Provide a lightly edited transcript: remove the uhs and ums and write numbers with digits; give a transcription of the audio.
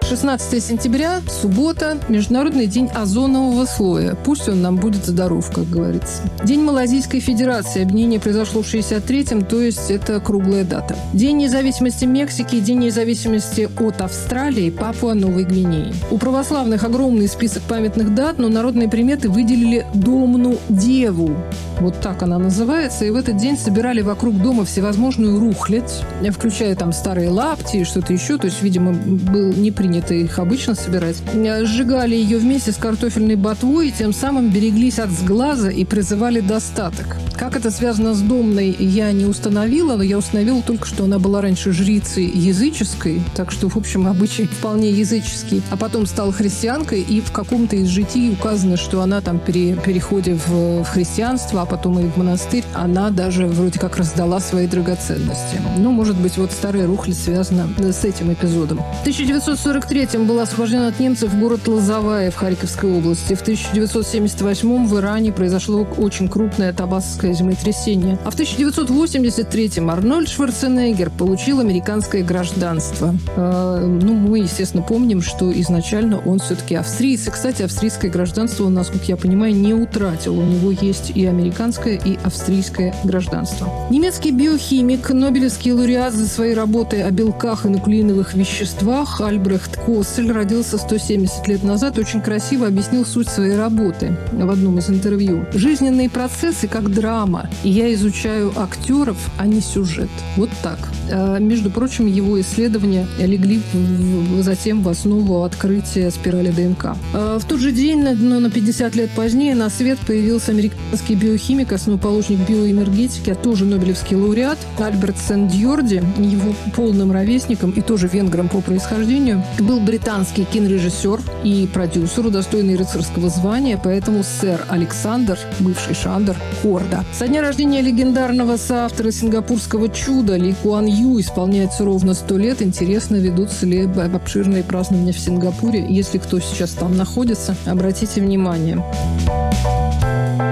16 сентября, суббота, Международный день озонового слоя. Пусть он нам будет здоров, как говорится. День Малайзийской Федерации. Объединение произошло в 63-м, то есть это круглая дата. День независимости Мексики, День независимости от Австралии, Папуа-Новой Гвинеи. У православных огромный список памятных дат, но народные приметы выделили Домну Деву. Вот так она называется. И в этот день собирали вокруг дома всевозможную рухлядь, включая там старые лапти и что-то еще. То есть, видимо, было не принято их обычно собирать. Сжигали ее вместе с картофельной ботвой и тем самым береглись от сглаза и призывали достаток. Как это связано с Домной, я не установила, но я установила только, что она была раньше жрицей языческой, так что, в общем, обычай вполне языческий. А потом стала христианкой, и в каком-то из житий указано, что она там при переходе в христианство, а потом и в монастырь, она даже вроде как раздала свои драгоценности. Ну, может быть, вот старая рухлядь связана с этим эпизодом. В 1943-м был освобожден от немцев город Лозовая в Харьковской области. В 1978-м в Иране произошло очень крупное табасское землетрясение. А в 1983-м Арнольд Шварценеггер получил американское гражданство. Мы, естественно, помним, что изначально он все-таки австриец. И, кстати, австрийское гражданство он, насколько я понимаю, не утратил. У него есть и американское, и австрийское гражданство. Немецкий биохимик, нобелевский лауреат за свои работы о белках и нуклеиновых веществах Альбрехт Коссель родился 170 лет назад. Очень красиво объяснил суть своей работы в одном из интервью. Жизненные процессы как драма. И я изучаю актеров, а не сюжет. Вот так. Между прочим, его исследования легли затем в основу открытия спирали ДНК. В тот же день, но на 50 лет позднее, на свет появился американский биохимик, основоположник биоэнергетики, а тоже нобелевский лауреат Альберт Сен-Дьорди. Его полным ровесником и тоже венгром по происхождению был британский кинорежиссер и продюсер, удостоенный рыцарского звания, поэтому сэр Александр, бывший Шандер, Корда. Со дня рождения легендарного соавтора сингапурского чуда Ли Куан Ю исполняется ровно 100 лет. Интересно, ведутся ли обширные празднования в Сингапуре. Если кто сейчас там находится, обратите внимание.